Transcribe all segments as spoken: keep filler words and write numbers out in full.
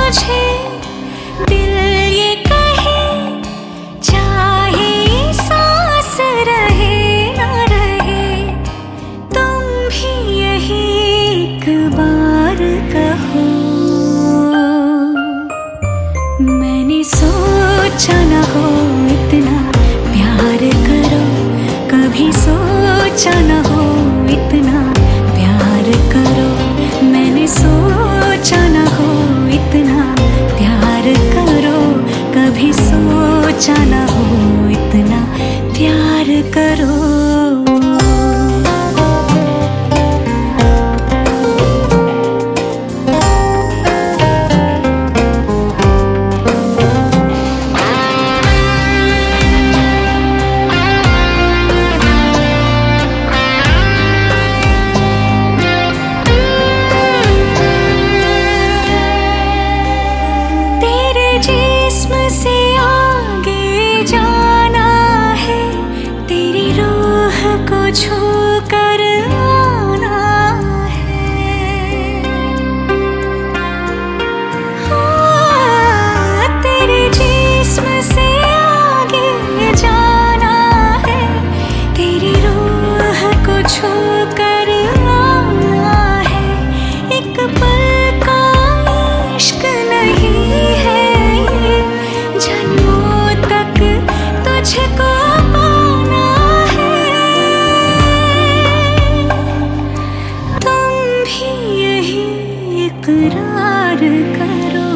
मुझे दिल ये कहे, चाहे सांस रहे ना रहे, तुम भी यही एक बार कहो। मैंने सोचा न हो इतना प्यार करो, कभी सोचा न हो इतना प्यार करो। मैंने सोचा न हो इतना प्यार करो, कभी सोचा न हो इतना प्यार करो। छू कर आना है, हाँ, तेरे जिस्म से आगे जाना है, तेरी रूह को छू कर आना है। एक पल का इश्क नहीं है ये, जन्मों तक तुझको इकरार करो।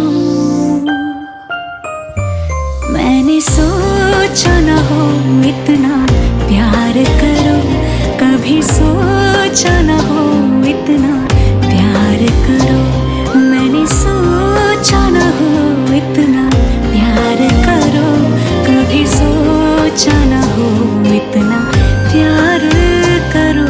मैंने सोचा न हो इतना प्यार करो, कभी सोचा न हो इतना प्यार करो। मैंने सोचा न हो इतना प्यार करो, कभी सोचा न हो इतना प्यार करो।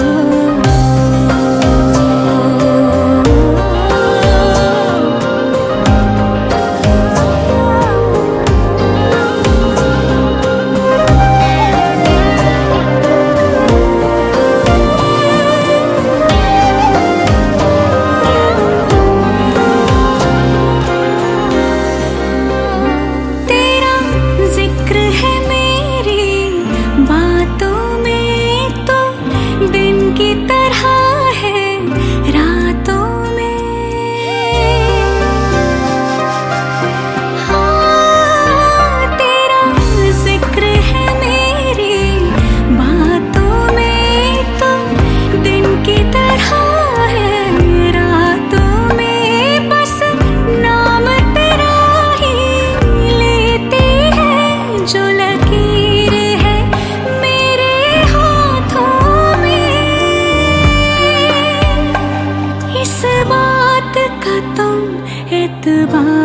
इस बात का तुम एतबार